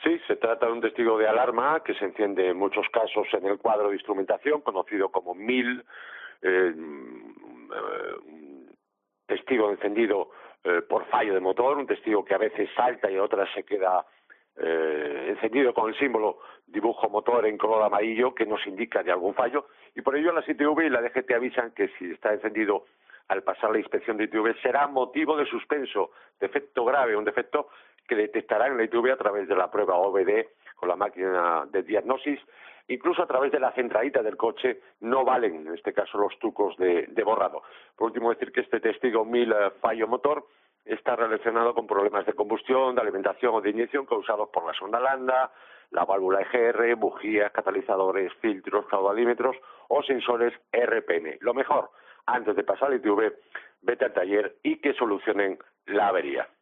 Sí, se trata de un testigo de alarma que se enciende en muchos casos en el cuadro de instrumentación, conocido como MIL, un testigo encendido por fallo de motor, un testigo que a veces salta y a otras se queda encendido con el símbolo dibujo motor en color amarillo que nos indica de algún fallo, y por ello la ITV y la DGT avisan que si está encendido al pasar la inspección de ITV será motivo de suspenso, defecto grave, un defecto que detectará en la ITV a través de la prueba OBD con la máquina de diagnosis, incluso a través de la centralita del coche. No valen en este caso los trucos de borrado. Por último, decir que este testigo MIL fallo motor está relacionado con problemas de combustión, de alimentación o de inyección causados por la sonda Landa, la válvula EGR, bujías, catalizadores, filtros, caudalímetros o sensores RPM. Lo mejor, antes de pasar la ITV, vete al taller y que solucionen la avería.